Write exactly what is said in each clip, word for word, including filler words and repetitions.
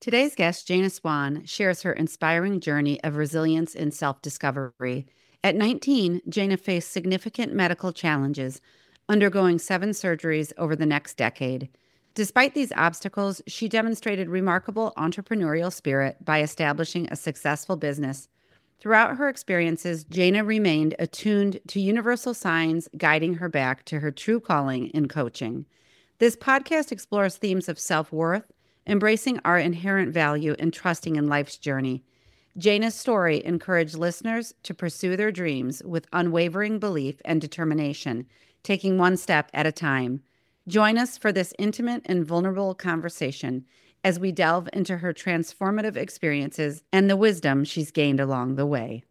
Today's guest, Jana Swan, shares her inspiring journey of resilience and self-discovery. At nineteen, Jana faced significant medical challenges, undergoing seven surgeries over the next decade. Despite these obstacles, she demonstrated remarkable entrepreneurial spirit by establishing a successful business. Throughout her experiences, Jana remained attuned to universal signs guiding her back to her true calling in coaching. This podcast explores themes of self-worth, embracing our inherent value, and trusting in life's journey. Jana's story encouraged listeners to pursue their dreams with unwavering belief and determination, taking one step at a time. Join us for this intimate and vulnerable conversation as we delve into her transformative experiences and the wisdom she's gained along the way.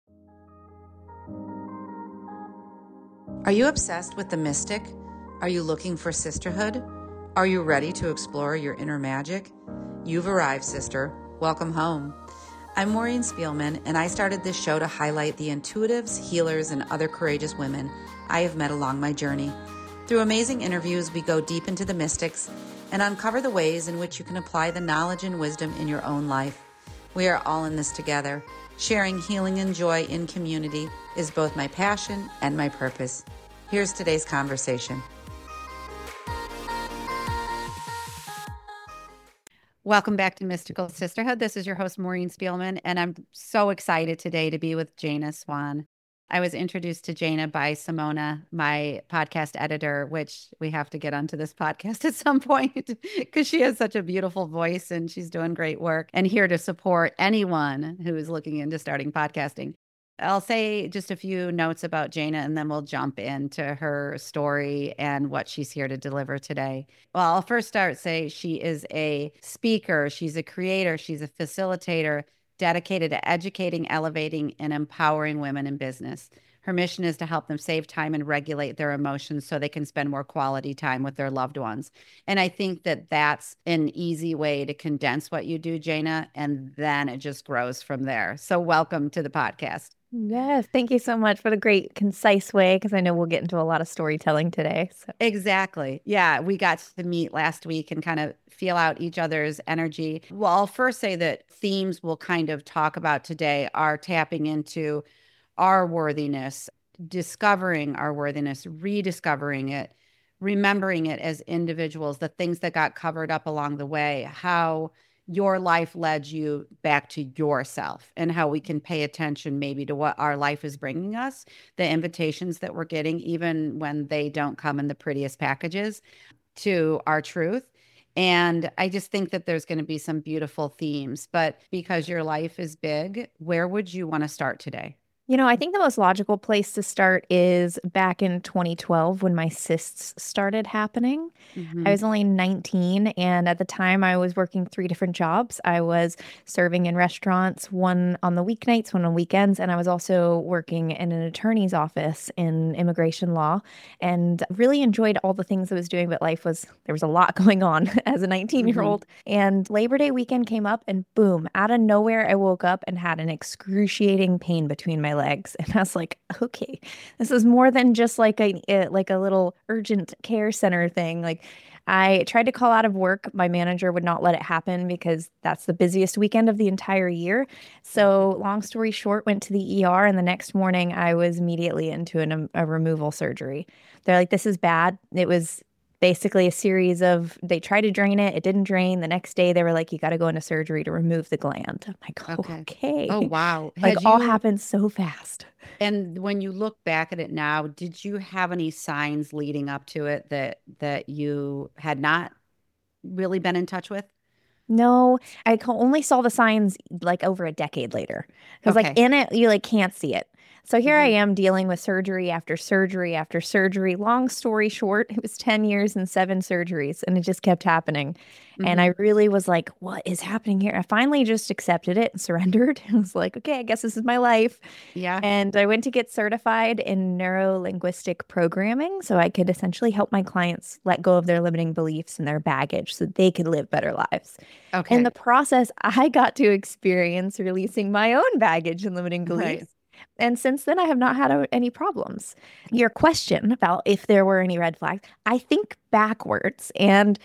Are you obsessed with the mystic? Are you looking for sisterhood? Are you ready to explore your inner magic? You've arrived, sister. Welcome home. I'm Maureen Spielman, and I started this show to highlight the intuitives, healers, and other courageous women I have met along my journey. Through amazing interviews, we go deep into the mystics and uncover the ways in which you can apply the knowledge and wisdom in your own life. We are all in this together. Sharing healing and joy in community is both my passion and my purpose. Here's today's conversation. Welcome back to Mystical Sisterhood. This is your host, Maureen Spielman, and I'm so excited today to be with Jana Swan. I was introduced to Jana by Simona, my podcast editor, which we have to get onto this podcast at some point because she has such a beautiful voice and she's doing great work and here to support anyone who is looking into starting podcasting. I'll say just a few notes about Jana and then we'll jump into her story and what she's here to deliver today. Well, I'll first start say she is a speaker, she's a creator, she's a facilitator, dedicated to educating, elevating, and empowering women in business. Her mission is to help them save time and regulate their emotions so they can spend more quality time with their loved ones. And I think that that's an easy way to condense what you do, Jana, and then it just grows from there. So welcome to the podcast. Yes, thank you so much for the great, concise way, because I know we'll get into a lot of storytelling today. So. Exactly. Yeah, we got to meet last week and kind of feel out each other's energy. Well, I'll first say that themes we'll kind of talk about today are tapping into our worthiness, discovering our worthiness, rediscovering it, remembering it as individuals, the things that got covered up along the way, how your life led you back to yourself and how we can pay attention maybe to what our life is bringing us, the invitations that we're getting, even when they don't come in the prettiest packages, to our truth. And I just think that there's going to be some beautiful themes, but because your life is big, where would you want to start today? You know, I think the most logical place to start is back in twenty twelve when my cysts started happening. Mm-hmm. I was only nineteen, and at the time I was working three different jobs. I was serving in restaurants, one on the weeknights, one on weekends, and I was also working in an attorney's office in immigration law, and really enjoyed all the things I was doing, but life was, there was a lot going on as a nineteen-year-old. Mm-hmm. And Labor Day weekend came up, and boom, out of nowhere, I woke up and had an excruciating pain between my legs. And I was like, okay, this is more than just like a, a like a little urgent care center thing. Like I tried to call out of work. My manager would not let it happen because that's the busiest weekend of the entire year. So long story short, went to the E R, and the next morning I was immediately into an, a removal surgery. They're like, this is bad. It was basically a series of, they tried to drain it. It didn't drain. The next day they were like, you got to go into surgery to remove the gland. I'm like, oh, okay. okay. Oh, wow. Like you, all happened so fast. And when you look back at it now, did you have any signs leading up to it that, that you had not really been in touch with? No, I only saw the signs like over a decade later. Because okay. like in it, you like can't see it. So here mm-hmm. I am dealing with surgery after surgery after surgery. Long story short, it was ten years and seven surgeries, and it just kept happening. Mm-hmm. And I really was like, what is happening here? I finally just accepted it and surrendered. I was like, okay, I guess this is my life. Yeah. And I went to get certified in neuro-linguistic programming so I could essentially help my clients let go of their limiting beliefs and their baggage so they could live better lives. Okay. In the process, I got to experience releasing my own baggage and limiting beliefs. Right. And since then, I have not had a, any problems. Your question about if there were any red flags, I think backwards. And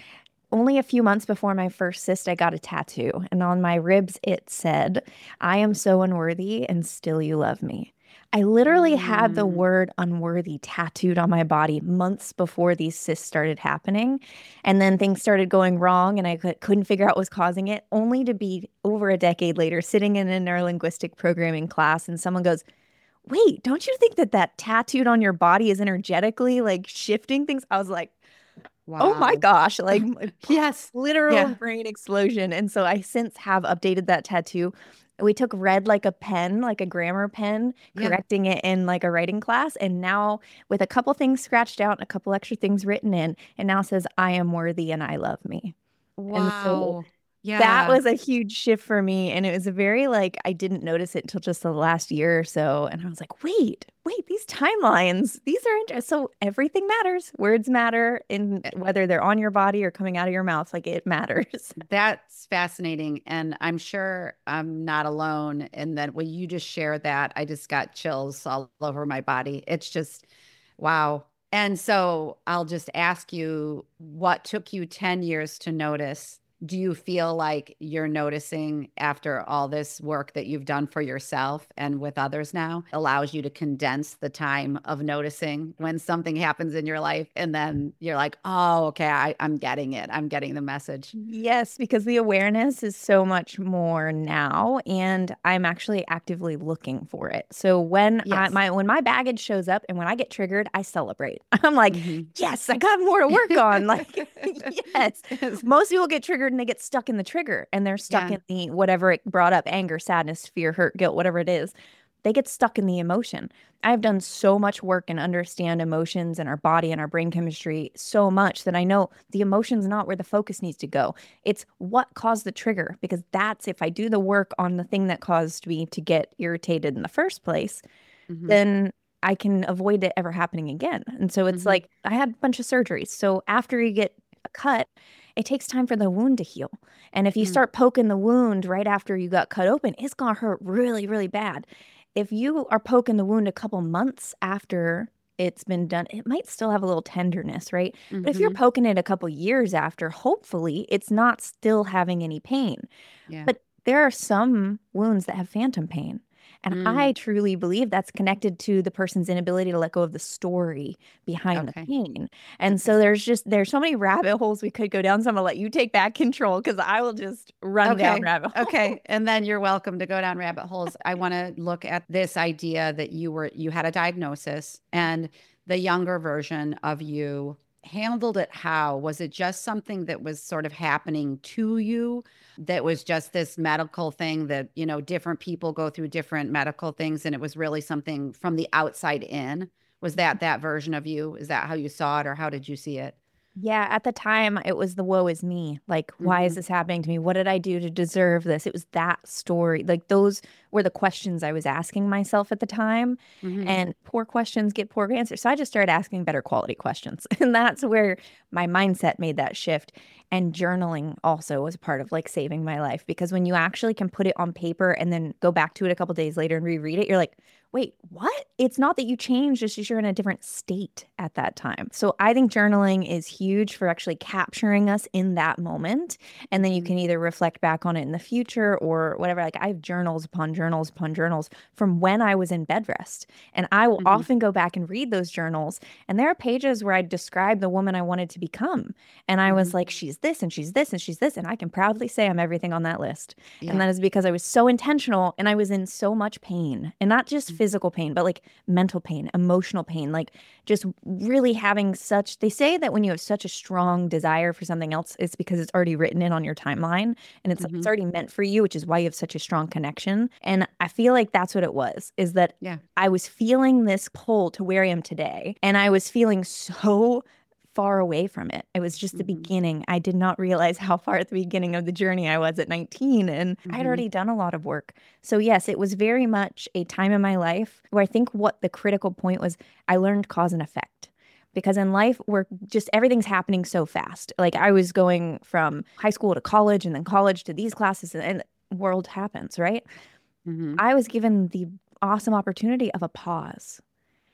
only a few months before my first cyst, I got a tattoo. And on my ribs, it said, I am so unworthy and still you love me. I literally had the Mm, word unworthy tattooed on my body months before these cysts started happening. And then things started going wrong and I could, couldn't figure out what was causing it, only to be over a decade later sitting in a neurolinguistic programming class and someone goes, wait, don't you think that that tattooed on your body is energetically like shifting things? I was like, oh my wow. gosh, like Yes. literal Yeah. brain explosion. And so I since have updated that tattoo. We took red like a pen, like a grammar pen, Yeah. correcting it in like a writing class. And now with a couple things scratched out and a couple extra things written in, it now says, I am worthy and I love me. And so Wow. that Yeah. was a huge shift for me. And it was a very like, I didn't notice it until just the last year or so. And I was like, wait, wait, these timelines, these are interesting. So everything matters. Words matter in whether they're on your body or coming out of your mouth, like it matters. That's fascinating. And I'm sure I'm not alone in that when you just shared that, I just got chills all over my body. It's just, wow. And so I'll just ask you, what took you ten years to notice? Do you feel like you're noticing after all this work that you've done for yourself and with others now allows you to condense the time of noticing when something happens in your life? And then you're like, oh, okay, I, I'm getting it. I'm getting the message. Yes, because the awareness is so much more now, and I'm actually actively looking for it. So when I Yes. my when my baggage shows up and when I get triggered, I celebrate. I'm like, Hmm. yes, I got more to work on. Like, yes. Most people get triggered and they get stuck in the trigger and they're stuck Yeah. in the whatever it brought up, anger, sadness, fear, hurt, guilt, whatever it is. They get stuck in the emotion. I've done so much work and understand emotions and our body and our brain chemistry so much that I know the emotion's not where the focus needs to go. It's what caused the trigger, because that's if I do the work on the thing that caused me to get irritated in the first place, Hmm. then I can avoid it ever happening again. And so it's Hmm. like I had a bunch of surgeries. So after you get a cut, it takes time for the wound to heal. And if you Mm. start poking the wound right after you got cut open, it's gonna hurt really, really bad. If you are poking the wound a couple months after it's been done, it might still have a little tenderness, right? But if you're Hmm. poking it a couple years after, hopefully it's not still having any pain. Yeah. But there are some wounds that have phantom pain. And Mm. I truly believe that's connected to the person's inability to let go of the story behind the Okay. pain. And Okay. so there's just there's so many rabbit holes we could go down. So I'm gonna let you take back control because I will just run down Okay. rabbit holes. Okay. And then you're welcome to go down rabbit holes. I want to look at this idea that you were, you had a diagnosis and the younger version of you handled it how? Was it just something that was sort of happening to you that was just this medical thing that, you know, different people go through different medical things and it was really something from the outside in? Was that that version of you? Is that how you saw it or how did you see it? Yeah, at the time it was the woe is me. Like, why is Hmm. this happening to me? What did I do to deserve this? It was that story. Like, those were the questions I was asking myself at the time. Hmm. And poor questions get poor answers. So I just started asking better quality questions. And that's where my mindset made that shift. And journaling also was part of like saving my life because when you actually can put it on paper and then go back to it a couple days later and reread it, you're like, wait, what? It's not that you changed, it's just you're in a different state at that time. So I think journaling is huge for actually capturing us in that moment. And then you Hmm. can either reflect back on it in the future or whatever. Like I have journals upon journals upon journals from when I was in bed rest. And I will Hmm. often go back and read those journals. And there are pages where I describe the woman I wanted to become. And I Hmm. was like, she's this and she's this and she's this. And I can proudly say I'm everything on that list. And Yeah. that is because I was so intentional and I was in so much pain. And not just physical pain, but like mental pain, emotional pain, like just really having such, they say that when you have such a strong desire for something else, it's because it's already written in on your timeline and it's like it's Hmm. already meant for you, which is why you have such a strong connection. And I feel like that's what it was, is that Yeah. I was feeling this pull to where I am today. And I was feeling so far away from it. It was just the Hmm. beginning. I did not realize how far at the beginning of the journey I was at nineteen, and I had Hmm. already done a lot of work. So, yes, it was very much a time in my life where I think what the critical point was I learned cause and effect. Because in life, we're just everything's happening so fast. Like I was going from high school to college and then college to these classes, and, and world happens, right? Hmm. I was given the awesome opportunity of a pause.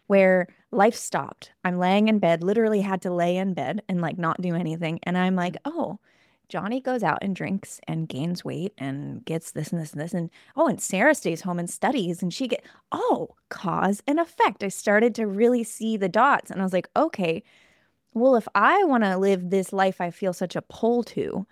where life stopped. I'm laying in bed, literally had to lay in bed and like not do anything. And I'm like, oh, Johnny goes out and drinks and gains weight and gets this and this and this. And oh, and Sarah stays home and studies and she get, oh, cause and effect. I started to really see the dots. And I was like, okay, well, if I want to live this life I feel such a pull to,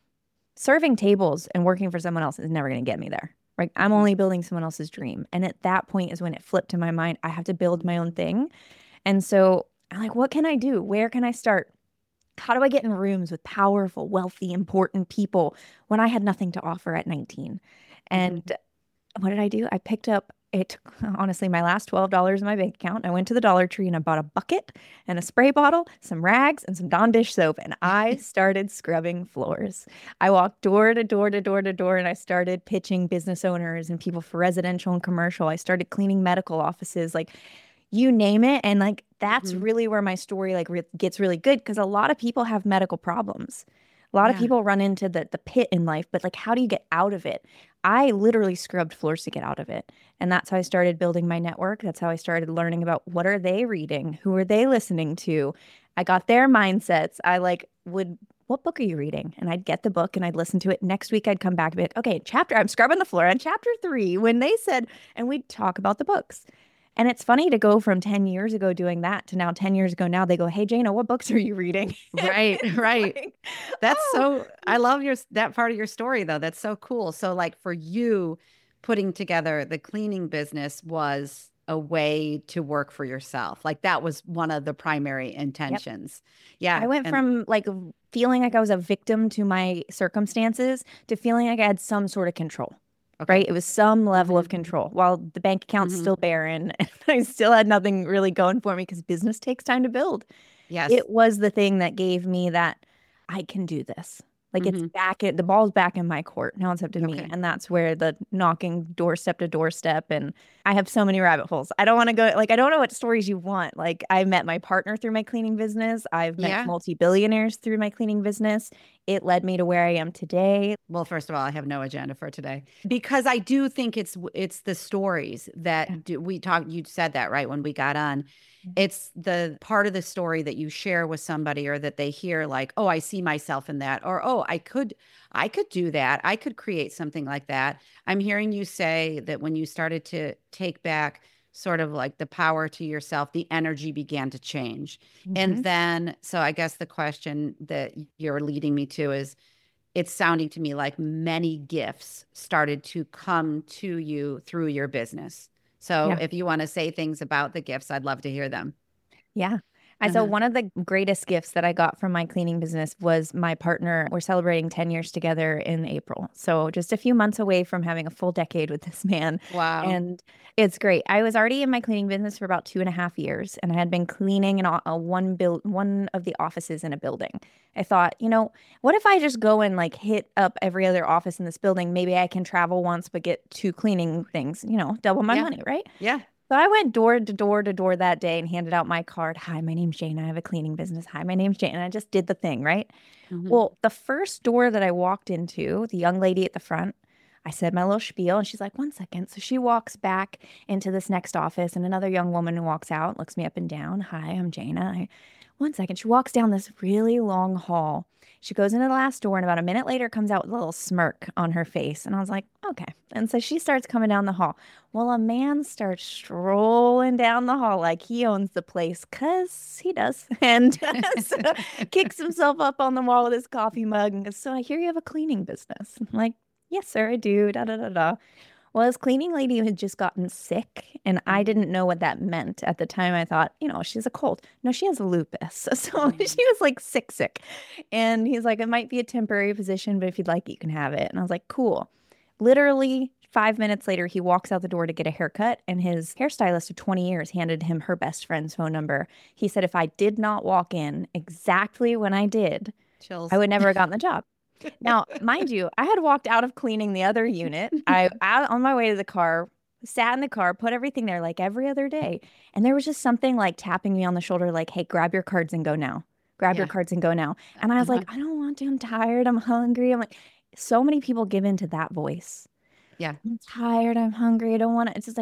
serving tables and working for someone else is never going to get me there. Right? I'm Mhm. only building someone else's dream. And at that point is when it flipped to my mind, I have to build my own thing. And so I'm like, what can I do? Where can I start? How do I get in rooms with powerful, wealthy, important people when I had nothing to offer at nineteen? Mhm. And what did I do? I picked up it, honestly, my last twelve dollars in my bank account. I went to the Dollar Tree and I bought a bucket and a spray bottle, some rags, and some Dawn dish soap. And I started scrubbing floors. I walked door to door to door to door and I started pitching business owners and people for residential and commercial. I started cleaning medical offices, like you name it. And like that's Mhm. really where my story like re gets really good because a lot of people have medical problems. A lot of Yeah. people run into the the pit in life, but like how do you get out of it? I literally scrubbed floors to get out of it. And that's how I started building my network. That's how I started learning about what are they reading? Who are they listening to? I got their mindsets. I like would, what book are you reading? And I'd get the book and I'd listen to it. Next week I'd come back and be like, okay, chapter, I'm scrubbing the floor on chapter three when they said, and we'd talk about the books. And it's funny to go from ten years ago doing that to now ten years ago now they go, hey, Jana, what books are you reading? Right, It's right. like, That's oh, so, I love your that part of your story though. That's so cool. So like for you, putting together the cleaning business was a way to work for yourself. Like that was one of the primary yep. intentions. I Yeah. went And from like feeling like I was a victim to my circumstances to feeling like I had some sort of control, right? okay. It was some level of Hmm. control while the bank account's Hmm. still barren and I still had nothing really going for me because business takes time to build. Yes. It was the thing that gave me that I can do this. Like it's Hmm. back at the ball's back in my court. Now it's up to me. Okay. And that's where the knocking doorstep to doorstep. And I have so many rabbit holes. I don't want to go, like, I don't know what stories you want. Like, I met my partner through my cleaning business. I've met Yeah. multi-billionaires through my cleaning business. It led me to where I am today. Well, first of all, I have no agenda for today because I do think it's it's the stories Yeah. that do, we talked. You said that right when we got on. It's the part of the story that you share with somebody or that they hear like, "Oh, I see myself in that," or "Oh, I could I could do that. I could create something like that." I'm hearing you say that when you started to take back sort of like the power to yourself, the energy began to change. And Mhm. then, so I guess the question that you're leading me to is it's sounding to me like many gifts started to come to you through your business. So Yeah. if you want to say things about the gifts, I'd love to hear them. Yeah. I so Uh-huh. one of the greatest gifts that I got from my cleaning business was my partner. We're celebrating ten years together in April. So just a few months away from having a full decade with this man. Wow. And it's great. I was already in my cleaning business for about two and a half years, and I had been cleaning in a, a one build one of the offices in a building. I thought, you know, what if I just go and like hit up every other office in this building? Maybe I can travel once but get two cleaning things, you know, double my Yeah. money, right? Yeah. So I went door to door to door that day and handed out my card. Hi, my name's Jane. I have a cleaning business. Hi, my name's Jane. And I just did the thing, right? Hmm. Well, the first door that I walked into, the young lady at the front, I said my little spiel and she's like, one second. So she walks back into this next office and another young woman walks out, looks me up and down. Hi, I'm Jana. I, one second. She walks down this really long hall. She goes into the last door and about a minute later comes out with a little smirk on her face. And I was like, okay. And so she starts coming down the hall. Well, a man starts strolling down the hall like he owns the place, because he does. And so kicks himself up on the wall with his coffee mug and goes, so I hear you have a cleaning business. I'm like, yes, sir, I do. Da da da da. Well, his cleaning lady had just gotten sick, and I Hmm. didn't know what that meant. At the time, I thought, you know, she's a cold. No, she has lupus. So Hmm. she was like sick, sick. And he's like, it might be a temporary position, but if you'd like it, you can have it. And I was like, cool. Literally five minutes later, he walks out the door to get a haircut, and his hairstylist of twenty years handed him her best friend's phone number. He said, if I did not walk in exactly when I did, I Chills. would never have gotten the job. Now, mind you, I had walked out of cleaning the other unit. I out on my way to the car, sat in the car, put everything there like every other day. And there was just something like tapping me on the shoulder, like, hey, grab your cards and go now. Grab your Yeah. cards and go now. And I was like, Uh-huh. I don't want to. I'm tired. I'm hungry. I'm like, so many people give in to that voice. Yeah. I'm tired. I'm hungry. I don't want to. It's just like,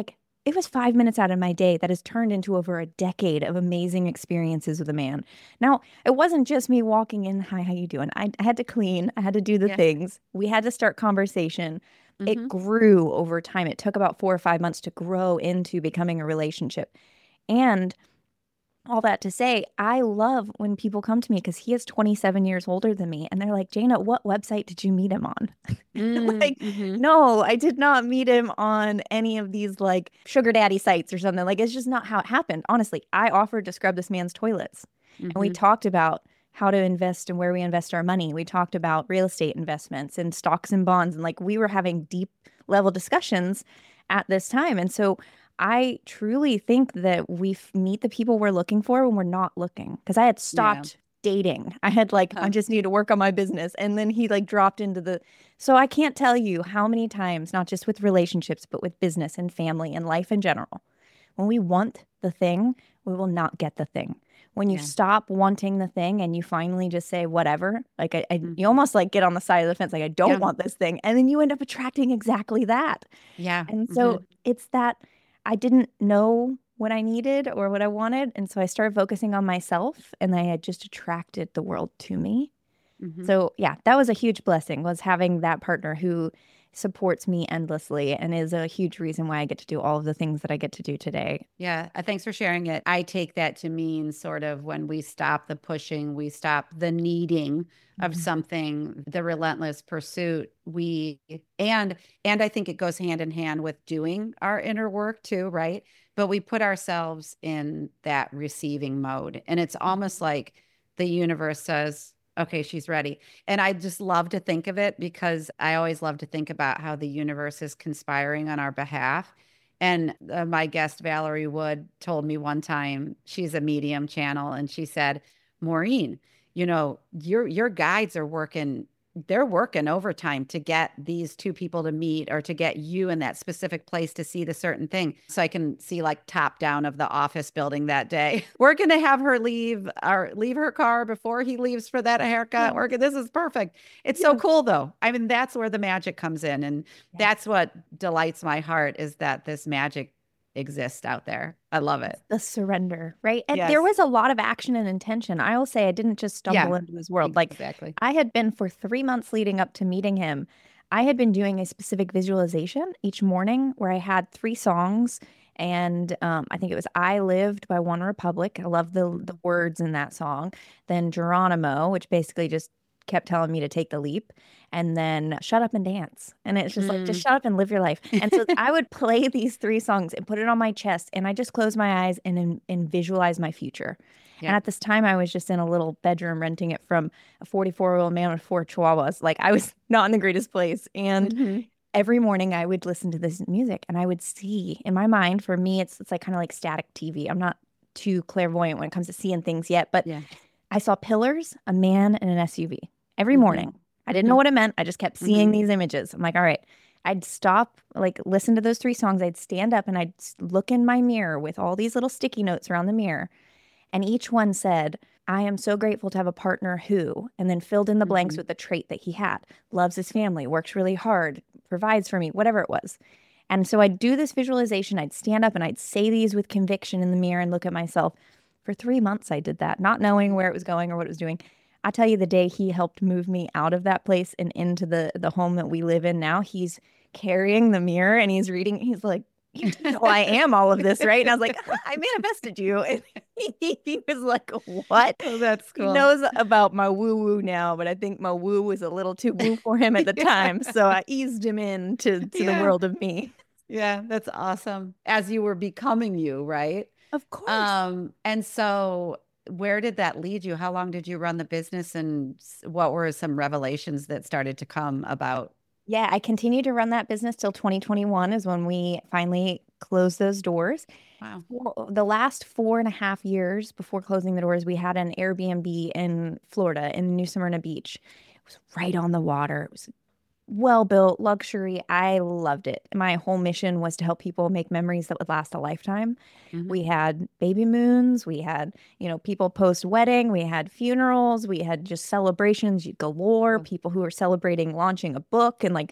it was five minutes out of my day that has turned into over a decade of amazing experiences with a man. Now, it wasn't just me walking in, hi, how you doing? I, I had to clean, I had to do the Yeah. things. We had to start conversation. It Mm-hmm. grew over time. It took about four or five months to grow into becoming a relationship. And all that to say, I love when people come to me because he is twenty-seven years older than me. And they're like, Jana, what website did you meet him on? Like, Mm-hmm. no, I did not meet him on any of these like sugar daddy sites or something. Like, it's just not how it happened. Honestly, I offered to scrub this man's toilets and we Mm-hmm. talked about how to invest and where we invest our money. We talked about real estate investments and stocks and bonds. And like, we were having deep level discussions at this time. And so, I truly think that we f- meet the people we're looking for when we're not looking. Because I had Yeah. stopped dating. I had like, I Huh. just need to work on my business. And then he like dropped into the, so I can't tell you how many times, not just with relationships, but with business and family and life in general, when we want the thing, we will not get the thing. When you Yeah. stop wanting the thing and you finally just say whatever, like I, I you Mm-hmm. almost like get on the side of the fence, like I don't Yeah. want this thing, and then you end up attracting exactly that. Yeah. And Mm-hmm. so it's that I didn't know what I needed or what I wanted. And so I started focusing on myself and I had just attracted the world to me. Mm-hmm. So yeah, that was a huge blessing was having that partner who supports me endlessly and is a huge reason why I get to do all of the things that I get to do today. Yeah, uh, thanks for sharing it. I take that to mean sort of when we stop the pushing, we stop the needing of Mhm. something, the relentless pursuit. We and and I think it goes hand in hand with doing our inner work too, right? But we put ourselves in that receiving mode, and it's almost like the universe says, "Okay, she's ready." And I just love to think of it because I always love to think about how the universe is conspiring on our behalf. And uh, my guest, Valerie Wood, told me one time, she's a medium channel, and she said, Maureen, you know, your your guides are working, they're working overtime to get these two people to meet or to get you in that specific place to see the certain thing. So I can see like top down of the office building that day. We're gonna have her leave or leave her car before he leaves for that haircut. Yeah. We're, this is perfect. It's so Yeah. cool though. I mean, that's where the magic comes in. And Yes. that's what delights my heart is that this magic exists out there. I love It's it. the surrender, right? And there Yes. was a lot of action and intention. I will say I didn't just Yeah, stumble into his world. Like exactly. I had been for three months leading up to meeting him. I had been doing a specific visualization each morning where I had three songs. And um, I think it was I Lived by One Republic. I love the the words in that song. Then Geronimo, which basically just kept telling me to take the leap. And then Shut Up and Dance. And it's just like, just Mm. shut up and live your life. And so I would play these three songs and put it on my chest. And I just close my eyes and, and visualize my future. And Yeah. at this time, I was just in a little bedroom renting it from a forty-four year old man with four chihuahuas. Like I was not in the greatest place. And Hmm. every morning I would listen to this music and I would see in my mind, for me, it's, it's like kind of like static T V. I'm not too clairvoyant when it comes to seeing things yet, but Yeah. I saw pillars, a man, and an S U V every Hmm. morning. I didn't know Hmm. what it meant. I just kept Hmm. seeing these images. I'm like, all right. I'd stop, like, listen to those three songs. I'd stand up and I'd s- look in my mirror with all these little sticky notes around the mirror. And each one said, I am so grateful to have a partner who, and then filled in the blanks Hmm. with the trait that he had, loves his family, works really hard, provides for me, whatever it was. And so I'd do this visualization. I'd stand up and I'd say these with conviction in the mirror and look at myself. For three months, I did that, not knowing where it was going or what it was doing. I tell you, the day he helped move me out of that place and into the the home that we live in now, he's carrying the mirror and he's reading. He's like, "You do know I am all of this, right?" And I was like, "I manifested you." And he, he was like, "What?" Oh, that's He cool. knows about my woo woo now, but I think my woo was a little too woo for him at the Yeah. time. So I eased him in to, to the Yeah. world of me. Yeah. That's awesome. As you were becoming you, right? Of course. Um, and so where did that lead you? How long did you run the business and s- what were some revelations that started to come about? Yeah, I continued to run that business till twenty twenty-one is when we finally closed those doors. Wow. Well, the last four and a half years before closing the doors, we had an Airbnb in Florida in New Smyrna Beach. It was right on the water. It was well built, luxury. I loved it. My whole mission was to help people make memories that would last a lifetime. Hmm. We had baby moons, we had, you know, people post wedding, we had funerals, we had just celebrations galore, Cool. people who were celebrating launching a book and like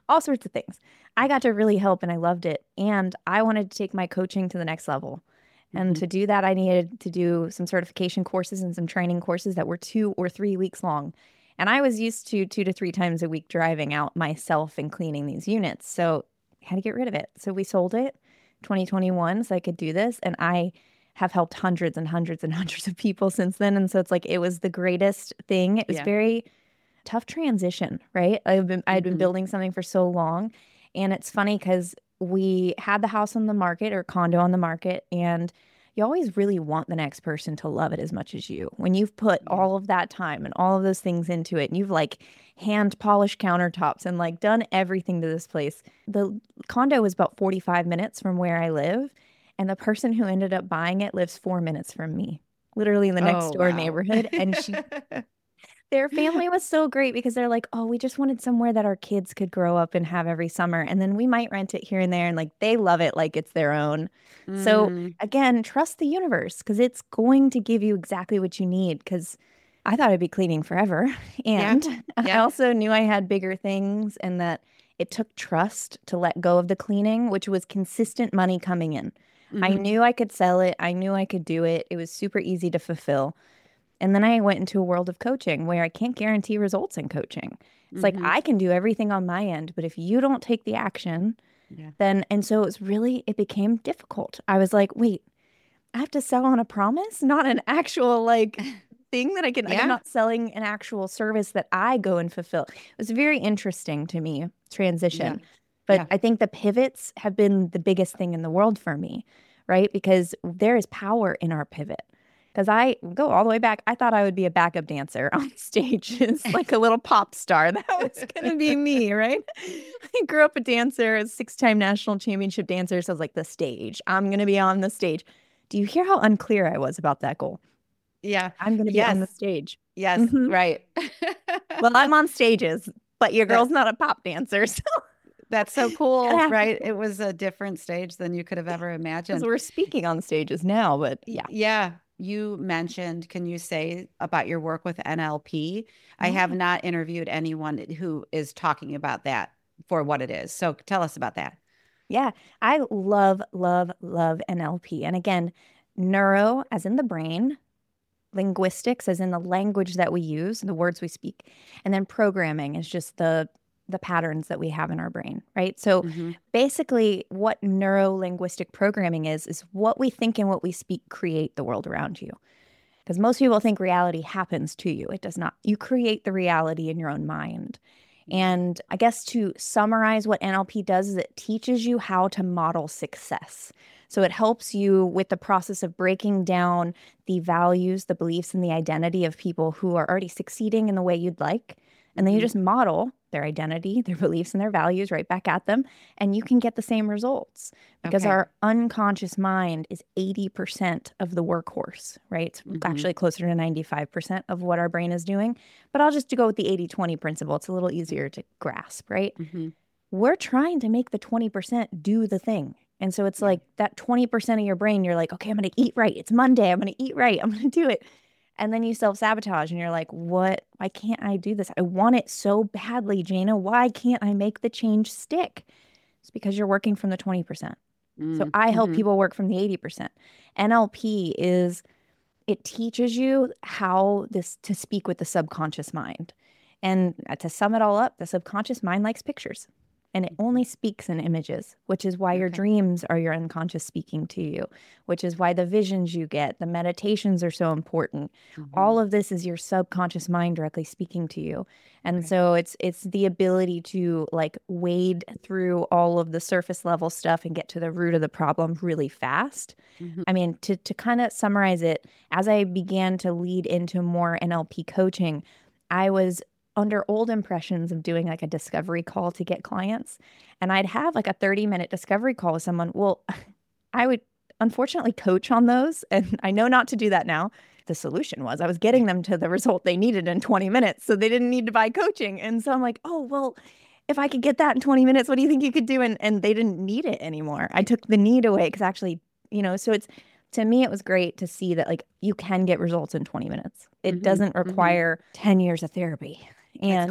all sorts of things. I got to really help and I loved it. And I wanted to take my coaching to the next level. And Mm-hmm. to do that, I needed to do some certification courses and some training courses that were two or three weeks long. And I was used to two to three times a week driving out myself and cleaning these units. So I had to get rid of it. So we sold it twenty twenty-one so I could do this. And I have helped hundreds and hundreds and hundreds of people since then. And so it's like it was the greatest thing. It was Yeah. very tough transition, right? I've been I'd been Mm-hmm. building something for so long. And it's funny because we had the house on the market or condo on the market, and you always really want the next person to love it as much as you. When you've put Yeah. all of that time and all of those things into it, and you've like hand polished countertops and like done everything to this place. The condo was about forty-five minutes from where I live, and the person who ended up buying it lives four minutes from me, literally in the next Oh, door wow. neighborhood. And she their family was so great because they're like, oh, we just wanted somewhere that our kids could grow up and have every summer. And then we might rent it here and there. And like they love it like it's their own. So Mm, again, trust the universe because it's going to give you exactly what you need. Because I thought I'd be cleaning forever. yeah. And I Yeah. also knew I had bigger things and that it took trust to let go of the cleaning, which was consistent money coming in. I Mm-hmm. knew I could sell it. I knew I could do it. It was super easy to fulfill. And then I went into a world of coaching where I can't guarantee results in coaching. It's like Mm-hmm. I can do everything on my end, but if you don't take the action, Yeah. then, and so it was really, it became difficult. I was like, wait, I have to sell on a promise, not an actual like thing that I can, like, I'm Yeah. not selling an actual service that I go and fulfill. It was very interesting to me, Yeah. transition. But Yeah. I think the pivots have been the biggest thing in the world for me, right? Because there is power in our pivot. Because I go all the way back. I thought I would be a backup dancer on stage, it's like a little pop star. That was going to be me, right? I grew up a dancer, a six-time national championship dancer. So I was like, the stage. I'm going to be on the stage. Do you hear how unclear I was about that goal? Yeah. I'm going to be on Yes. the stage. Yes. Hmm. Right. Well, I'm on stages, but your That girl's not a pop dancer. So that's so it's going to cool, have to right? It change was a different stage than you could have ever because imagined. we're speaking on stages now. But Y- yeah. Yeah, you mentioned, can you say about your work with N L P? I have Yeah. not interviewed anyone who is talking about that for what it is. So tell us about that. Yeah. I love, love, love N L P. And again, neuro, as in the brain, linguistics as in the language that we use, the words we speak, and then programming is just the the patterns that we have in our brain, right? So Hmm. basically what neuro linguistic programming is is what we think and what we speak create the world around you. Because most people think reality happens to you. It does not. You create the reality in your own mind. And I guess to summarize what N L P does is it teaches you how to model success. So it helps you with the process of breaking down the values, the beliefs, and the identity of people who are already succeeding in the way you'd like. And then you Hmm. just model their identity, their beliefs, and their values right back at them. And you can get the same results because Okay. our unconscious mind is eighty percent of the workhorse, right? It's Hmm. actually closer to ninety-five percent of what our brain is doing. But I'll just go with the eighty twenty principle. It's a little easier to grasp, right? Hmm. We're trying to make the twenty percent do the thing. And so it's Yeah. like that twenty percent of your brain, you're like, okay, I'm going to eat right. It's Monday. I'm going to eat right. I'm going to do it. And then you self sabotage and you're like, what? Why can't I do this? I want it so badly, Jana. Why can't I make the change stick? It's because you're working from the twenty percent. So I help Mm-hmm. people work from the eighty percent. N L P is it teaches you how this to speak with the subconscious mind. And uh, to sum it all up, the subconscious mind likes pictures and it only speaks in images, which is why your Okay. dreams are your unconscious speaking to you, which is why the visions you get, the meditations are so important. Hmm. All of this is your subconscious mind directly speaking to you. And Okay. so it's it's the ability to like wade through all of the surface level stuff and get to the root of the problem really fast. Hmm. I mean, to to kind of summarize it, as I began to lead into more N L P coaching, I was under old impressions of doing like a discovery call to get clients. And I'd have like a thirty minute discovery call with someone. Well, I would unfortunately coach on those. And I know not to do that now. The solution was I was getting them to the result they needed in twenty minutes. So they didn't need to buy coaching. And so I'm like, oh, well, if I could get that in twenty minutes, what do you think you could do? And, and they didn't need it anymore. I took the need away because actually, you know, so it's to me, it was great to see that like you can get results in twenty minutes. It Hmm. doesn't Hmm. require ten years of therapy. That's And cool.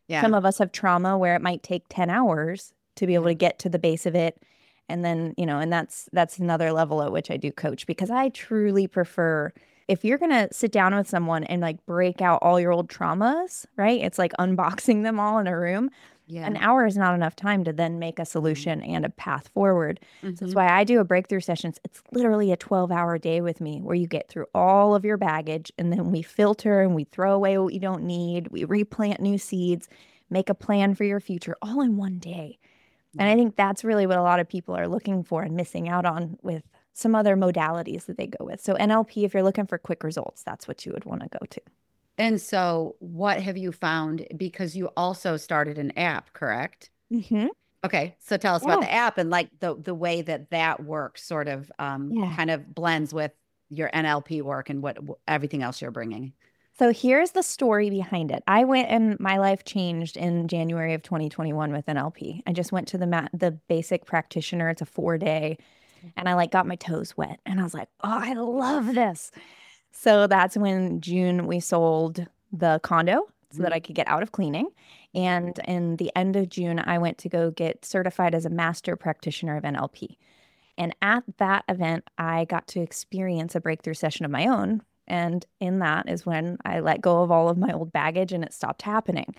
Yeah. Some of us have trauma where it might take ten hours to be able Yeah. to get to the base of it. And then, you know, and that's that's another level at which I do coach, because I truly prefer, if you're going to sit down with someone and like break out all your old traumas, right? It's like unboxing them all in a room. An Yeah. hour is not enough time to then make a No. solution and a path forward. So that's Mm-hmm. why I do a breakthrough sessions. It's literally a twelve hour day with me where you get through all of your baggage, and then we filter and we throw away what you don't need. We replant new seeds, make a plan for your future all in one day. And Yeah. I think that's really what a lot of people are looking for and missing out on with some other modalities that they go with. So N L P, if you're looking for quick results, that's what you would want to go to. And so, what have you found? Because you also started an app, correct? Mm-hmm. Okay, so tell us about Yeah. the app and like the the way that that works, sort of um, Yeah. kind of blends with your N L P work and what everything else you're bringing. So here's the story behind it. I went and my life changed in January of twenty twenty-one with N L P. I just went to the mat, the basic practitioner. It's a four day, and I like got my toes wet, and I was like, oh, I love this. So that's when June we sold the condo so that I could get out of cleaning. And in the end of June, I went to go get certified as a master practitioner of N L P. And at that event, I got to experience a breakthrough session of my own. And in that is when I let go of all of my old baggage and it stopped happening.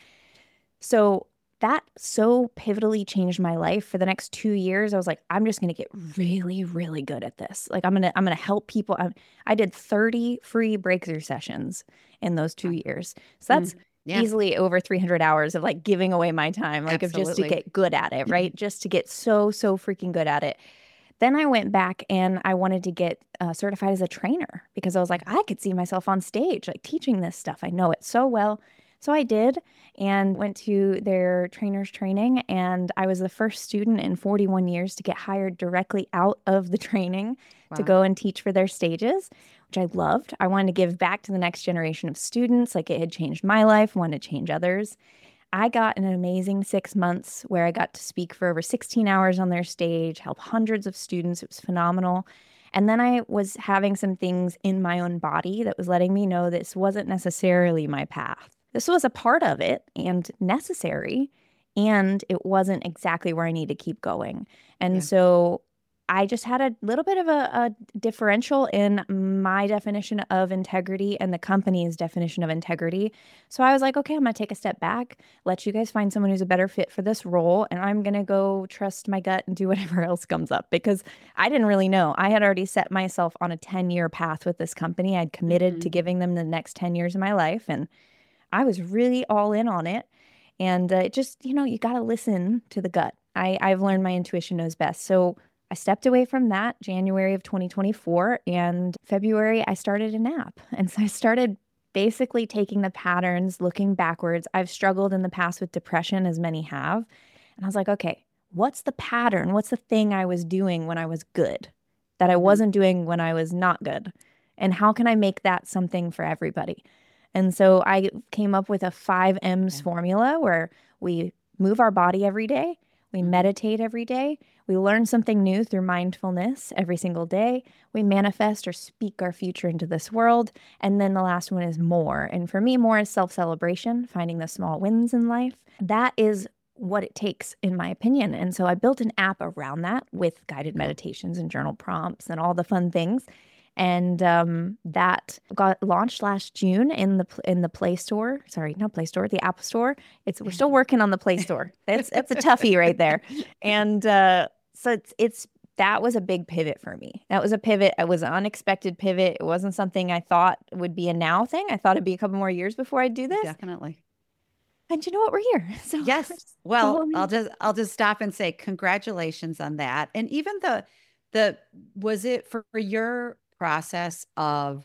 So that so pivotally changed my life. For the next two years, I was like, I'm just going to get really, really good at this. Like I'm going to, I'm going to help people. I, I did thirty free breakthrough sessions in those two years. So that's Mm, yeah, easily over three hundred hours of like giving away my time, like of just to absolutely. get good at it, right? Just to get so, so freaking good at it. Then I went back and I wanted to get uh, certified as a trainer because I was like, I could see myself on stage, like teaching this stuff. I know it so well. So I did and went to their trainers training. And I was the first student in forty-one years to get hired directly out of the training to Wow. go and teach for their stages, which I loved. I wanted to give back to the next generation of students. Like it had changed my life, wanted to change others. I got an amazing six months where I got to speak for over sixteen hours on their stage, help hundreds of students. It was phenomenal. And then I was having some things in my own body that was letting me know this wasn't necessarily my path. This was a part of it and necessary, and it wasn't exactly where I need to keep going. And Yeah. so I just had a little bit of a, a differential in my definition of integrity and the company's definition of integrity. So I was like, okay, I'm going to take a step back, let you guys find someone who's a better fit for this role. And I'm going to go trust my gut and do whatever else comes up because I didn't really know. I had already set myself on a ten year path with this company. I'd committed to Mhm. giving them the next ten years of my life. And I was really all in on it. And uh, it just, you know, you got to listen to the gut. I, I've learned my intuition knows best. So I stepped away from that January of twenty twenty-four, and February I started an app. And so I started basically taking the patterns, looking backwards. I've struggled in the past with depression, as many have. And I was like, okay, what's the pattern? What's the thing I was doing when I was good that I Mhm. wasn't doing when I was not good? And how can I make that something for everybody? And so I came up with a five M's Yeah. formula where we move our body every day, we Mhm. meditate every day, we learn something new through mindfulness every single day, we manifest or speak our future into this world. And then the last one is more. And for me, more is self celebration, finding the small wins in life. That is what it takes, in my opinion. And so I built an app around that with guided Cool. meditations and journal prompts and all the fun things. And um, that got launched last June in the in the Play Store. Sorry, not Play Store, the App Store. It's we're still working on the Play Store. That's that's a toughie right there. And uh, so it's it's that was a big pivot for me. That was a pivot. It was an unexpected pivot. It wasn't something I thought would be a now thing. I thought it'd be a couple more years before I'd do this. Definitely. And you know what? We're here. So Yes. follow Well, I'll me. just I'll just stop and say congratulations on that. And even the the was it for your process of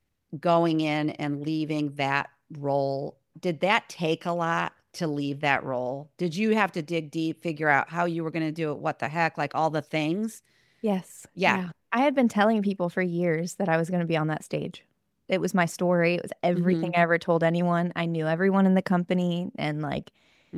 going in and leaving that role, did that take a lot to leave that role? Did you have to dig deep, figure out how you were going to do it, what the heck, like all the things? Yes. Yeah. Yeah. I had been telling people for years that I was going to be on that stage. It was my story. It was everything Hmm. I ever told anyone. I knew everyone in the company, and like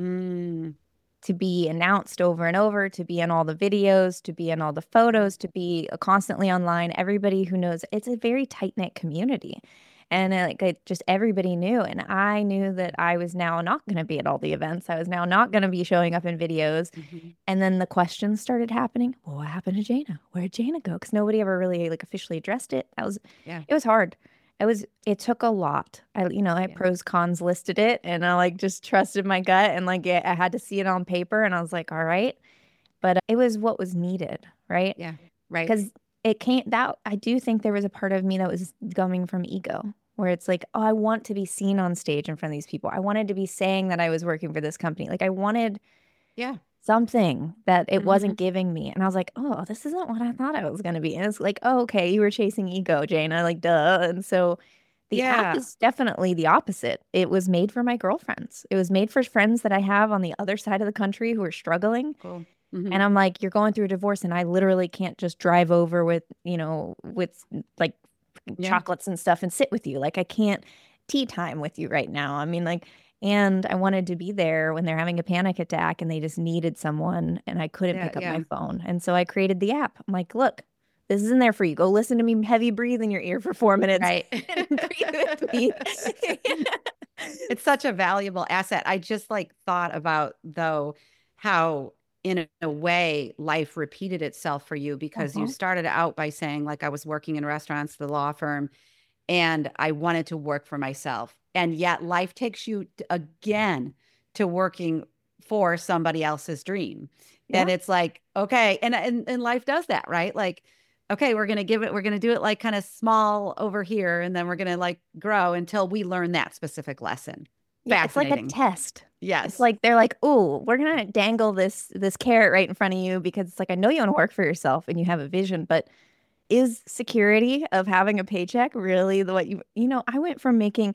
Mm. to be announced over and over, to be in all the videos, to be in all the photos, to be constantly online. Everybody who knows, it's a very tight-knit community. And uh, like it, just everybody knew. And I knew that I was now not going to be at all the events. I was now not going to be showing up in videos. Mhm. And then the questions started happening. Well, what happened to Jana? Where did Jana go? Because nobody ever really like officially addressed it. That was, Yeah. it was hard. It was, it took a lot. I, you know, I Yeah. pros cons listed it, and I like just trusted my gut, and like yeah, I had to see it on paper, and I was like, all right. But it was what was needed, right? Yeah. Right. Because it can't, that I do think there was a part of me that was coming from ego, where it's like, oh, I want to be seen on stage in front of these people. I wanted to be saying that I was working for this company. Like I wanted Yeah. something that it Hmm. wasn't giving me. And I was like, oh, this isn't what I thought I was going to be. And it's like, oh, okay, you were chasing ego, Jana, like, duh. And so the app Yeah. is definitely the opposite. It was made for my girlfriends. It was made for friends that I have on the other side of the country who are struggling. Cool. Hmm. And I'm like, you're going through a divorce, and I literally can't just drive over with, you know, with like Yeah. chocolates and stuff and sit with you. Like, I can't tea time with you right now. I mean, like, and I wanted to be there when they're having a panic attack and they just needed someone, and I couldn't Yeah. pick up Yeah. my phone. And so I created the app. I'm like, look, this is in there for you. Go listen to me heavy breathe in your ear for four minutes Right. and breathe with me. It's such a valuable asset. I just like thought about though how in a, a way life repeated itself for you because you Uh-huh. started out by saying like I was working in restaurants, the law firm, and I wanted to work for myself. And yet life takes you t- again to working for somebody else's dream. Yeah. And it's like, okay, and and, and life does that, right? Like, okay, we're gonna give it, we're gonna do it like kind of small over here, and then we're gonna like grow until we learn that specific lesson. Yeah, it's like a Fascinating. test. It's Yes. like they're like, "Oh, we're gonna dangle this this carrot right in front of you because it's like I know you want to work for yourself and you have a vision, but is security of having a paycheck really the what you you know, I went from making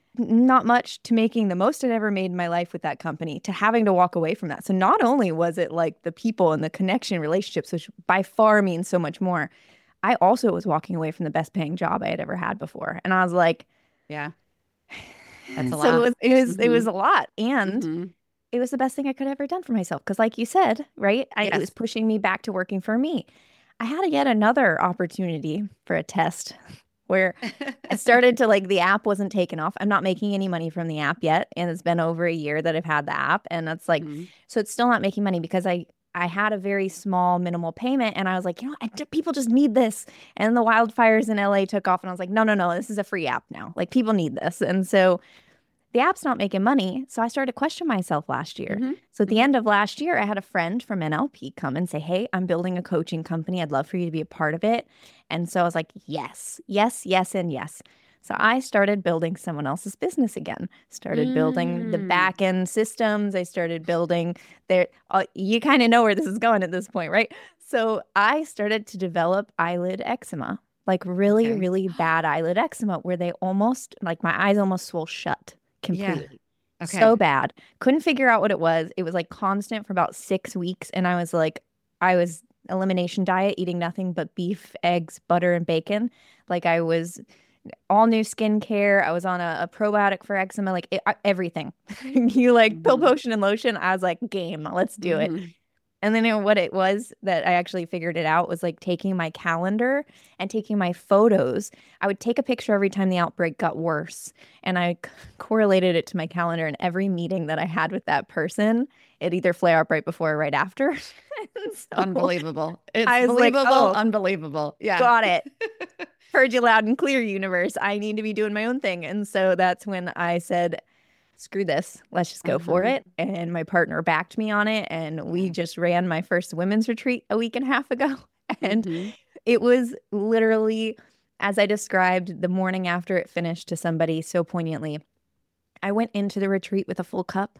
not much to making the most I'd ever made in my life with that company to having to walk away from that. So not only was it like the people and the connection relationships, which by far means so much more, I also was walking away from the best paying job I had ever had before. And I was like, Yeah. That's a so it lot. was it was it Hmm. was a lot. And Hmm. it was the best thing I could have ever done for myself. Because, like you said, right, I, it was Yes. pushing me back to working for me. I had yet another opportunity for a test where I started to like the app wasn't taken off. I'm not making any money from the app yet. And it's been over a year that I've had the app. And it's like, Mhm. so it's still not making money because I, I had a very small minimal payment and I was like, you know, I, people just need this. And the wildfires in L A took off and I was like, no, no, no, this is a free app now. Like people need this. And so the app's not making money. So I started to question myself last year. Mhm. So at the Mhm. end of last year, I had a friend from N L P come and say, hey, I'm building a coaching company. I'd love for you to be a part of it. And so I was like, yes, yes, yes, and yes. So I started building someone else's business again. Started building the Mm. back end systems. I started building their, uh, you kind of know where this is going at this point, right? So I started to develop eyelid eczema, like really, Okay. really bad eyelid eczema, where they almost, like my eyes almost swole shut Yeah. completely. So Okay. bad. Couldn't figure out what it was. It was like constant for about six weeks. And I was like, I was elimination diet, eating nothing but beef, eggs, butter, and bacon. Like I was all new skincare. I was on a, a probiotic for eczema, like it, everything. You like pill Mhm. potion and lotion. I was like, game, let's do it. Mhm. And then you know, what it was that I actually figured it out was like taking my calendar and taking my photos. I would take a picture every time the outbreak got worse. And I c- correlated it to my calendar. And every meeting that I had with that person, it either flare up right before or right after. And so Unbelievable. It's I was like, believable, oh, unbelievable. Yeah. got it. Heard you loud and clear, universe. I need to be doing my own thing. And so that's when I said, screw this. Let's just go for Uh-huh. it. And my partner backed me on it. And we Yeah. just ran my first women's retreat a week and a half ago. And Mhm. it was literally, as I described the morning after it finished to somebody so poignantly, I went into the retreat with a full cup.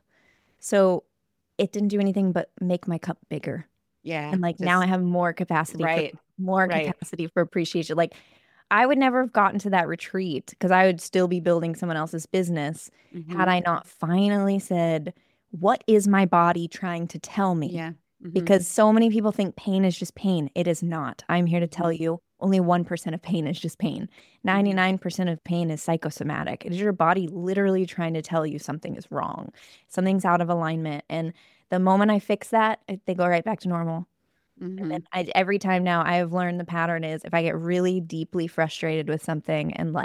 So it didn't do anything but make my cup bigger. Yeah. And like now I Just have more capacity for right. more Right. capacity for appreciation. Like I would never have gotten to that retreat because I would still be building someone else's business had Mhm. I not finally said, what is my body trying to tell me? Yeah. Mhm. Because so many people think pain is just pain. It is not. I'm here to tell Mhm. you only one percent of pain is just pain. Mhm. ninety-nine percent of pain is psychosomatic. It is your body literally trying to tell you something is wrong, something's out of alignment. And the moment I fix that, it- they go right back to normal. And then Mhm. I, every time now I have learned the pattern is if I get really deeply frustrated with something and like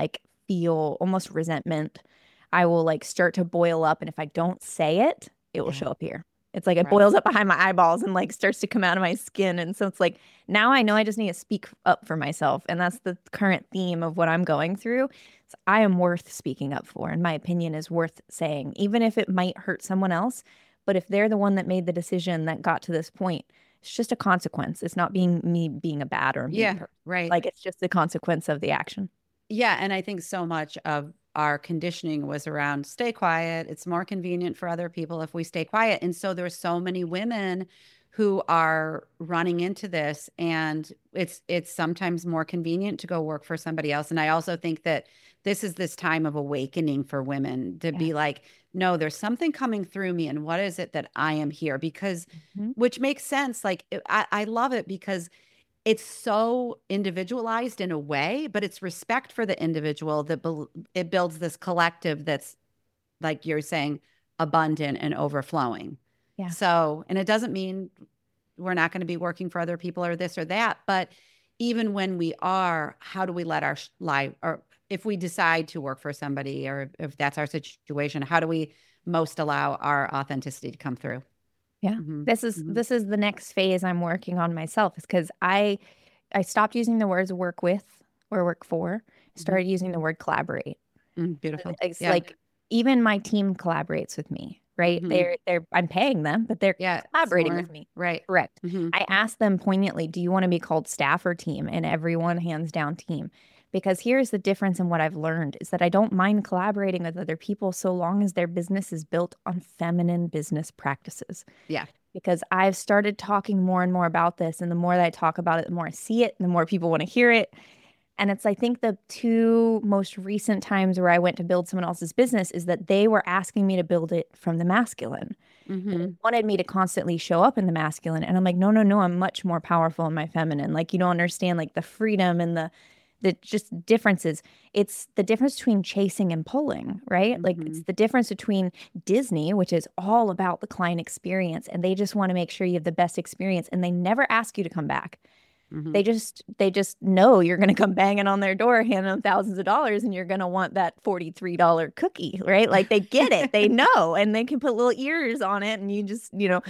feel almost resentment. I will like start to boil up. And if I don't say it, it will Yeah. show up here. It's like it Right. boils up behind my eyeballs and like starts to come out of my skin. And so it's like now I know I just need to speak up for myself. And that's the current theme of what I'm going through. So I am worth speaking up for, and my opinion is worth saying, even if it might hurt someone else. But if they're the one that made the decision that got to this point, it's just a consequence. It's not being me being a bad or mean Yeah. person. Right. Like it's just the consequence of the action. Yeah. And I think so much of our conditioning was around stay quiet. It's more convenient for other people if we stay quiet. And so there's so many women who are running into this, and it's it's sometimes more convenient to go work for somebody else. And I also think that this is this time of awakening for women to Yeah. be like, no, there's something coming through me, and what is it that I am here? Because Mm-hmm. which makes sense. Like I, I love it because it's so individualized in a way, but it's respect for the individual that bel- it builds this collective that's, like you're saying, abundant and overflowing. Yeah. So, and it doesn't mean we're not going to be working for other people or this or that, but even when we are, how do we let our sh- life, or if we decide to work for somebody, or if that's our situation, how do we most allow our authenticity to come through? Yeah. Mm-hmm. This is Mm-hmm. this is the next phase I'm working on myself, is because I I stopped using the words work with or work for, started Mm-hmm. using the word collaborate. Mm, beautiful. It's Yeah. like even my team collaborates with me, right? Mm-hmm. They're they're I'm paying them, but they're Yeah. collaborating More, with me. right. Correct. Mm-hmm. I asked them poignantly, do you want to be called staff or team? And everyone hands down team. Because here's the difference in what I've learned is that I don't mind collaborating with other people so long as their business is built on feminine business practices. Yeah. Because I've started talking more and more about this. And the more that I talk about it, the more I see it, and the more people want to hear it. And it's, I think, the two most recent times where I went to build someone else's business is that they were asking me to build it from the masculine. Mm-hmm. They wanted me to constantly show up in the masculine. And I'm like, no, no, no, I'm much more powerful in my feminine. Like, you don't understand like the freedom and the the just differences. It's the difference between chasing and pulling, right? Like Mm-hmm. it's the difference between Disney, which is all about the client experience, and they just want to make sure you have the best experience, and they never ask you to come back. Mm-hmm. They just they just know you're going to come banging on their door, handing them thousands of dollars, and you're going to want that forty-three dollar cookie, right? Like they get it, they know, and they can put little ears on it, and you just, you know,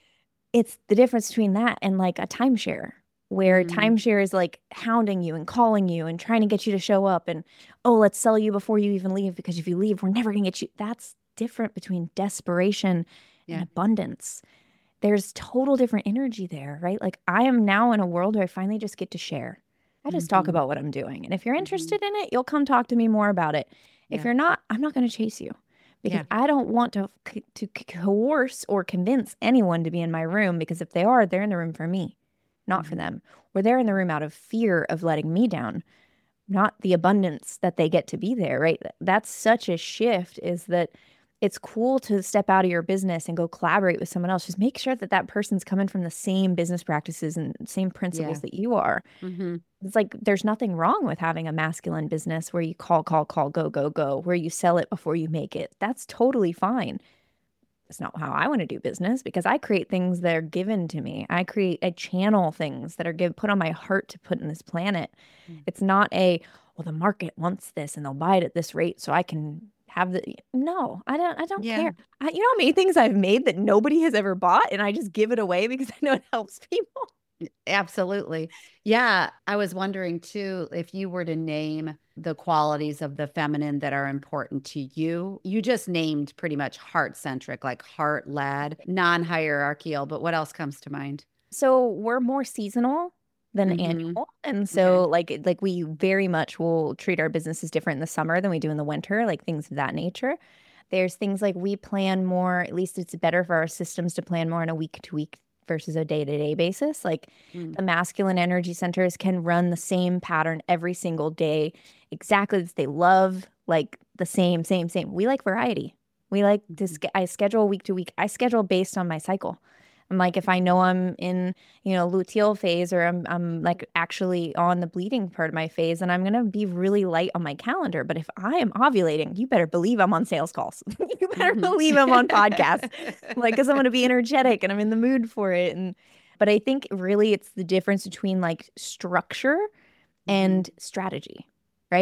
it's the difference between that and like a timeshare, where Mm-hmm. timeshare is like hounding you and calling you and trying to get you to show up, and oh, let's sell you before you even leave, because if you leave, we're never going to get you. That's different between desperation Yeah. and abundance. There's total different energy there, right? Like I am now in a world where I finally just get to share. I just talk Mm-hmm. about what I'm doing. And if you're Mm-hmm. interested in it, you'll come talk to me more about it. If Yeah. you're not, I'm not going to chase you, because Yeah. I don't want to c- to c- coerce or convince anyone to be in my room, because if they are, they're in the room for me, not for Mm-hmm. them. Or they're in the room out of fear of letting me down, not the abundance that they get to be there, right? That's such a shift, is that it's cool to step out of your business and go collaborate with someone else. Just make sure that that person's coming from the same business practices and same principles Yeah. that you are. Mm-hmm. It's like there's nothing wrong with having a masculine business where you call, call, call, go, go, go, where you sell it before you make it. That's totally fine. It's not how I want to do business, because I create things that are given to me. I create, I channel things that are give, put on my heart to put in this planet. Mm. It's not a, well, the market wants this and they'll buy it at this rate so I can have the, no, I don't, I don't Yeah. care. I, you know how many things I've made that nobody has ever bought, and I just give it away because I know it helps people. Absolutely. Yeah. I was wondering too, if you were to name the qualities of the feminine that are important to you. You just named pretty much heart centric, like heart led, non hierarchical, but what else comes to mind? So we're more seasonal than Mm-hmm. annual. And Okay. so like like we very much will treat our businesses different in the summer than we do in the winter, like things of that nature. There's things like we plan more, at least it's better for our systems to plan more on a week to week versus a day to day basis. Like Mm. the masculine energy centers can run the same pattern every single day, exactly as they love, like the same, same, same. We like variety. We like to, Mhm. sch- I schedule week to week. I schedule based on my cycle. I'm like, if I know I'm in, you know, luteal phase, or I'm, I'm like actually on the bleeding part of my phase, and I'm going to be really light on my calendar. But if I am ovulating, you better believe I'm on sales calls. You better Mhm. believe I'm on podcasts, like, because I'm going to be energetic and I'm in the mood for it. And, but I think really it's the difference between like structure Mhm. and strategy, right?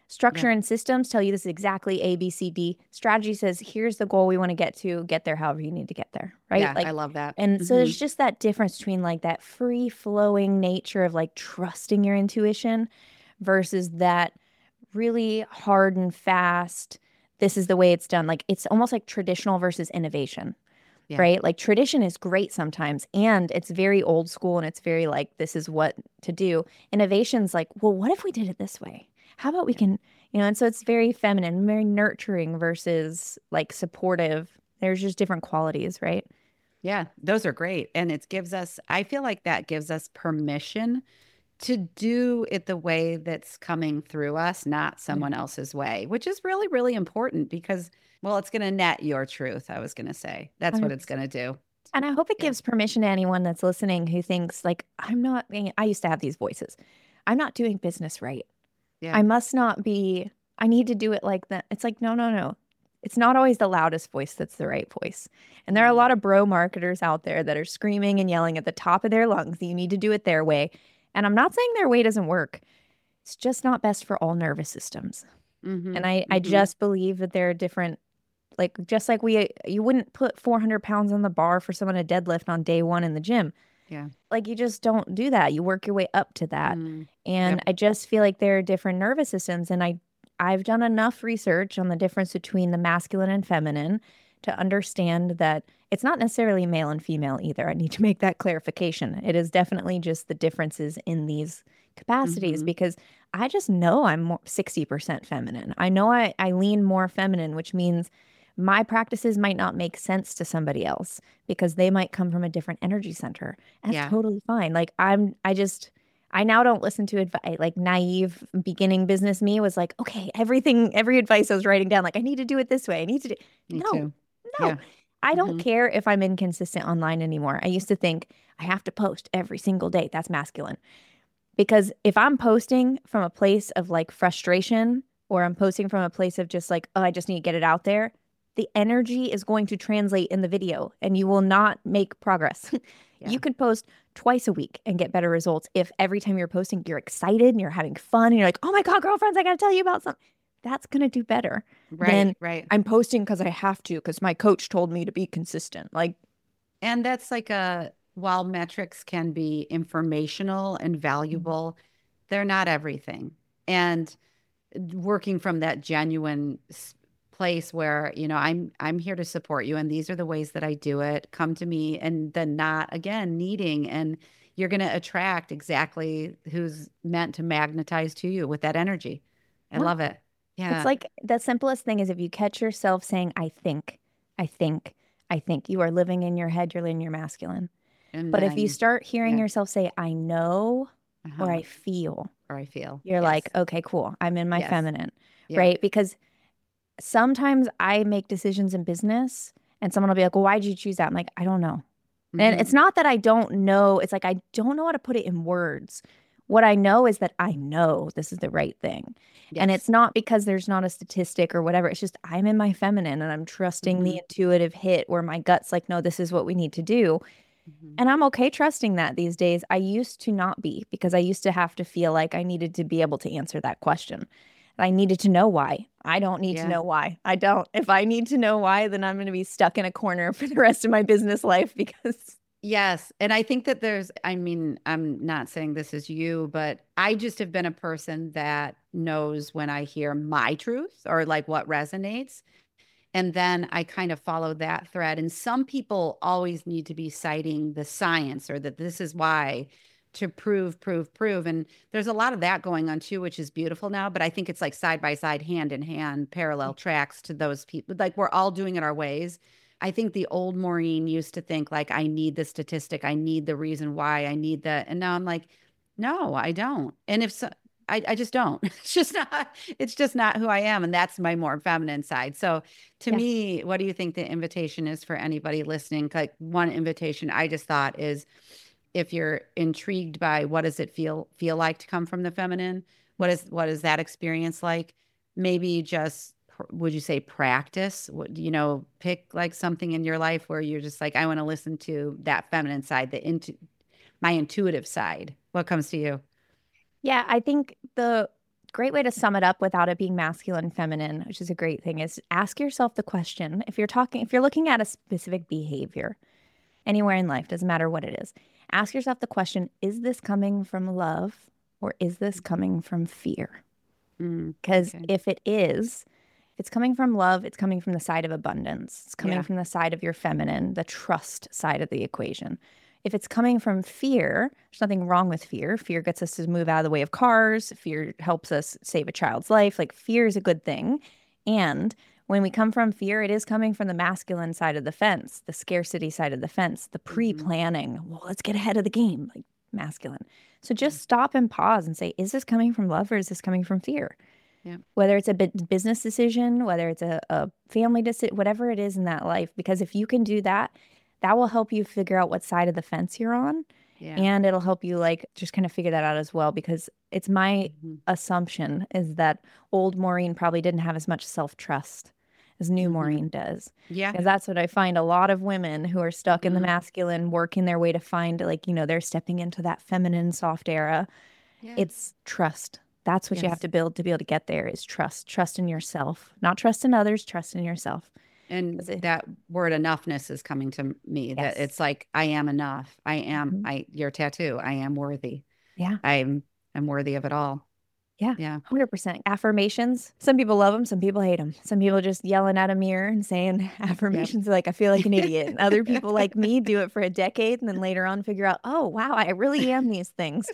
Structure Yeah. and systems tell you this is exactly A, B, C, D. Strategy says, here's the goal we want to get to, get there however you need to get there, right? Yeah. I Like, love that. and so Hmm. there's just that difference between like that free flowing nature of like trusting your intuition versus that really hard and fast, this is the way it's done. Like, it's almost like traditional versus innovation, Yeah. right? Like, tradition is great sometimes, and it's very old school and it's very like, this is what to do. Innovation's like, well, what if we did it this way? How about we Yeah. can, you know, and so it's very feminine, very nurturing versus like supportive. There's just different qualities, right? Yeah. Those are great. And it gives us, I feel like that gives us permission to do it the way that's coming through us, not Yeah. someone else's way, which is really, really important because, well, it's going to net your truth. I was going to say that's what it's one hundred percent. going to do. And I hope it Yeah. gives permission to anyone that's listening who thinks like, I'm not, I used to have these voices. I'm not doing business right. Yeah. I must not be, I need to do it like that. It's like, no, no, no. It's not always the loudest voice that's the right voice. And there are a Mm, lot of bro marketers out there that are screaming and yelling at the top of their lungs that you need to do it their way. And I'm not saying their way doesn't work. It's just not best for all nervous systems. mm-hmm. And I, I Mm-hmm. just believe that there are different, like, just like we, you wouldn't put four hundred pounds on the bar for someone to deadlift on day one in the gym. Yeah. Like, you just don't do that. You work your way up to that. Mm, And yep. I just feel like there are different nervous systems. And I I've done enough research on the difference between the masculine and feminine to understand that it's not necessarily male and female either. I need to make that clarification. It is definitely just the differences in these capacities Mm-hmm. because I just know I'm more sixty percent feminine. I know I, I lean more feminine, which means my practices might not make sense to somebody else because they might come from a different energy center. That's Yeah. totally fine. Like, I'm, I just, I now don't listen to advice. Like, naive beginning business me was like, okay, everything, every advice I was writing down, like, I need to do it this way. I need to do. Me No, too. no. Yeah. I don't Mm-hmm. care if I'm inconsistent online anymore. I used to think I have to post every single day. That's masculine. Because if I'm posting from a place of like frustration or I'm posting from a place of just like, oh, I just need to get it out there, the energy is going to translate in the video and you will not make progress. Yeah. You could post twice a week and get better results if every time you're posting, you're excited and you're having fun and you're like, oh my God, girlfriends, I got to tell you about something. That's going to do better Right. than Right. I'm posting because I have to, because my coach told me to be consistent. Like, And that's like a, while metrics can be informational and valuable, they're not everything. And working from that genuine s- place where, you know, I'm I'm here to support you and these are the ways that I do it. Come to me and then not again needing and you're going to attract exactly who's meant to magnetize to you with that energy. I yeah. love it. It's Yeah. like the simplest thing is if you catch yourself saying, I think, I think, I think, you are living in your head, you're in your masculine. And But if you then start hearing yeah. yourself say, I know or Uh-huh. I feel, Or I feel. you're Yes. like, okay, cool. I'm in my Yes. feminine, Yeah. right? Because sometimes I make decisions in business and someone will be like, well, why did you choose that? I'm like, I don't know. And Mm-hmm. it's not that I don't know. It's like I don't know how to put it in words. What I know is that I know this is the right thing. And Yes. it's not because there's not a statistic or whatever. It's just I'm in my feminine and I'm trusting Mm-hmm. the intuitive hit where my gut's like, no, this is what we need to do. Mm-hmm. And I'm okay trusting that these days. I used to not be because I used to have to feel like I needed to be able to answer that question. I needed to know why. I don't need to Yeah. know why. I don't. If I need to know why, then I'm going to be stuck in a corner for the rest of my business life because Yes. And I think that there's, I mean, I'm not saying this is you, but I just have been a person that knows when I hear my truth or like what resonates. And then I kind of follow that thread. And some people always need to be citing the science or that this is why to prove, prove, prove. And there's a lot of that going on too, which is beautiful now. But I think it's like side by side, hand in hand, parallel tracks to those people. Like we're all doing it our ways. I think the old Maureen used to think like, I need the statistic, I need the reason why, I need the, and now I'm like, no, I don't. And if so, I, I just don't. It's just not, it's just not who I am. And that's my more feminine side. So to yeah. me, what do you think the invitation is for anybody listening? Like one invitation I just thought is if you're intrigued by what does it feel feel like to come from the feminine, what is what is that experience like? Maybe just would you say practice? What you know, pick like something in your life where you're just like, I want to listen to that feminine side, the into my intuitive side. What comes to you? Yeah, I think the great way to sum it up without it being masculine, feminine, which is a great thing, is ask yourself the question. If you're talking, if you're looking at a specific behavior anywhere in life, doesn't matter what it is, ask yourself the question, is this coming from love or is this coming from fear? Because mm, okay. if it is, if it's coming from love, it's coming from the side of abundance. It's coming yeah. from the side of your feminine, the trust side of the equation. If it's coming from fear, there's nothing wrong with fear. Fear gets us to move out of the way of cars. Fear helps us save a child's life. Like, fear is a good thing. And when we come from fear, it is coming from the masculine side of the fence, the scarcity side of the fence, the pre-planning. Mm-hmm. Well, let's get ahead of the game, like masculine. So just stop and pause and say, is this coming from love or is this coming from fear? Yeah. Whether it's a business decision, whether it's a, a family decision, whatever it is in that life. Because if you can do that, that will help you figure out what side of the fence you're on. Yeah. And it'll help you like just kind of figure that out as well, because it's my mm-hmm. assumption is that old Maureen probably didn't have as much self-trust as new mm-hmm. Maureen does. Yeah. Because that's what I find a lot of women who are stuck mm-hmm. in the masculine, working their way to find, like, you know, they're stepping into that feminine soft era. Yeah. It's trust. That's what yes. you have to build to be able to get there, is trust. Trust in yourself, not trust in others, trust in yourself. And that word enoughness is coming to me, yes. that it's like, I am enough. I am, mm-hmm. I, your tattoo, I am worthy. Yeah. I'm, I'm worthy of it all. Yeah. Yeah. one hundred percent. Affirmations. Some people love them. Some people hate them. Some people just yelling at a mirror and saying affirmations yep. like, I feel like an idiot. And other people like me do it for a decade and then later on figure out, oh, wow, I really am these things.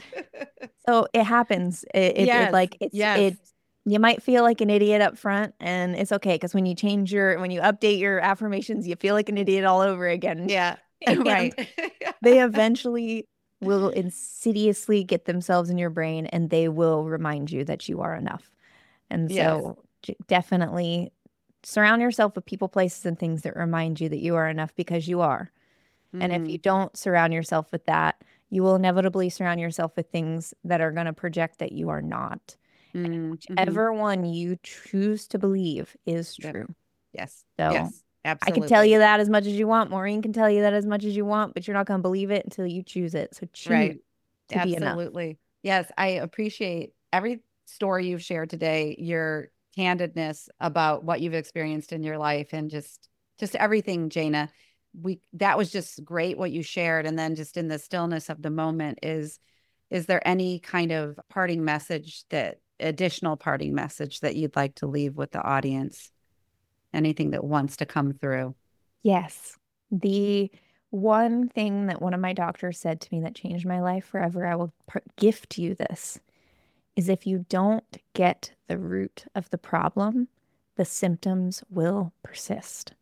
So it happens. It, it, yes. it like, it's, yes. it, you might feel like an idiot up front, and it's okay. Cause when you change your, when you update your affirmations, you feel like an idiot all over again. Yeah. Right. They eventually will insidiously get themselves in your brain, and they will remind you that you are enough. And so yes. definitely surround yourself with people, places, and things that remind you that you are enough, because you are. Mm-hmm. And if you don't surround yourself with that, you will inevitably surround yourself with things that are going to project that you are not. Mm-hmm. And whichever one you choose to believe is true. Yep. Yes. So yes. Absolutely. I can tell you that as much as you want. Maureen can tell you that as much as you want, but you're not going to believe it until you choose it. So choose right. to Absolutely. Be enough. Absolutely. Yes. I appreciate every story you've shared today, your candidness about what you've experienced in your life, and just, just everything, Jana. We, that was just great what you shared. And then just in the stillness of the moment, is, is there any kind of parting message, that additional parting message that you'd like to leave with the audience? Anything that wants to come through? Yes. The one thing that one of my doctors said to me that changed my life forever, I will per- gift you this, is if you don't get the root of the problem, the symptoms will persist.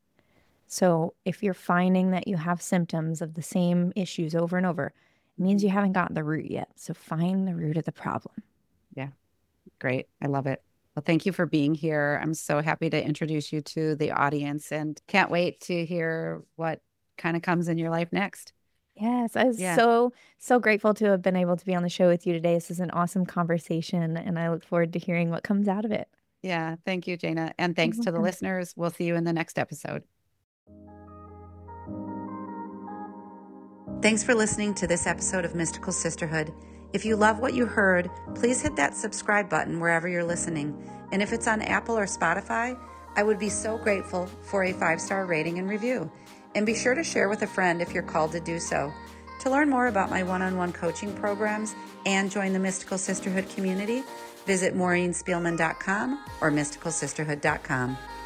So if you're finding that you have symptoms of the same issues over and over, it means you haven't gotten the root yet. So find the root of the problem. Yeah. Great. I love it. Well, thank you for being here. I'm so happy to introduce you to the audience, and can't wait to hear what kind of comes in your life next. Yes, I was yeah. so, so grateful to have been able to be on the show with you today. This is an awesome conversation, and I look forward to hearing what comes out of it. Yeah. Thank you, Jana. And thanks You're to welcome. The listeners. We'll see you in the next episode. Thanks for listening to this episode of Mystical Sisterhood. If you love what you heard, please hit that subscribe button wherever you're listening. And if it's on Apple or Spotify, I would be so grateful for a five-star rating and review. And be sure to share with a friend if you're called to do so. To learn more about my one-on-one coaching programs and join the Mystical Sisterhood community, visit maureen spielman dot com or mystical sisterhood dot com.